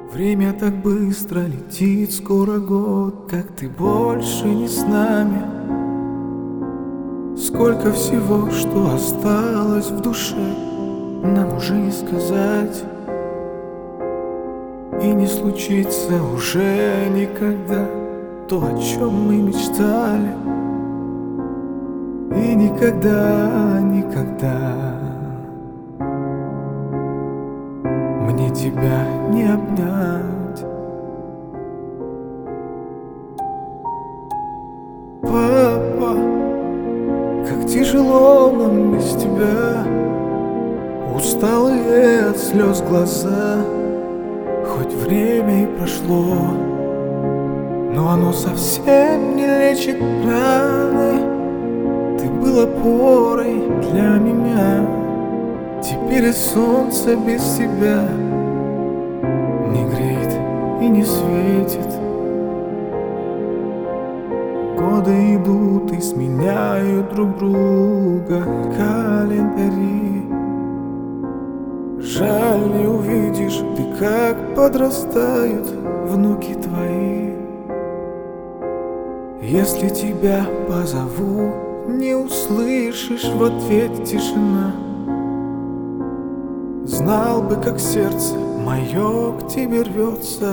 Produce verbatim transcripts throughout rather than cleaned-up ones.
Время так быстро летит, скоро год, как ты больше не с нами. Сколько всего, что осталось в душе, нам уже не сказать. И не случится уже никогда то, о чем мы мечтали. И никогда, никогда мне тебя не обнять. Папа, как тяжело нам без тебя, усталые от слез глаза. Хоть время и прошло, но оно совсем не лечит раны. Ты был опорой для меня, теперь и солнце без тебя не греет и не светит. Годы идут и сменяют друг друга календари. Жаль, не увидишь ты, как подрастают внуки твои. Если тебя позову, не услышишь в ответ тишина. Знал бы, как сердце мое к тебе рвется,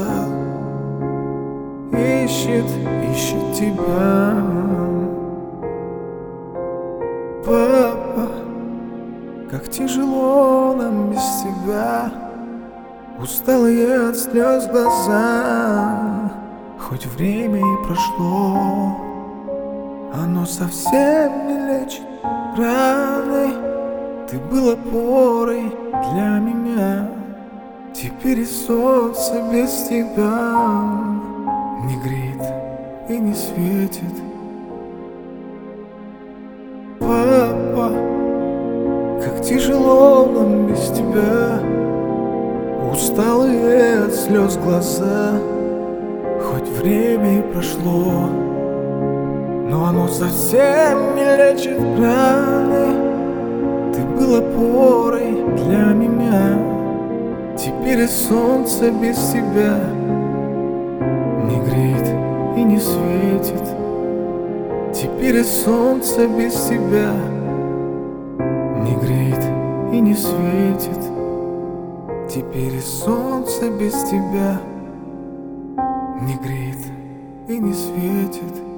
ищет, ищет тебя. Папа, как тяжело нам без тебя, усталые от слез глаза. Хоть время и прошло, оно совсем не лечит раны. Ты был опорой для меня, теперь и солнце без тебя не греет и не светит. Папа, как тяжело нам без тебя, усталые от слез глаза. Хоть время и прошло, но оно совсем не лечит раны. Ты был опорой для меня, теперь и солнце без тебя не греет и не светит. Теперь и солнце без тебя не греет и не светит. Теперь и солнце без тебя не греет и не светит.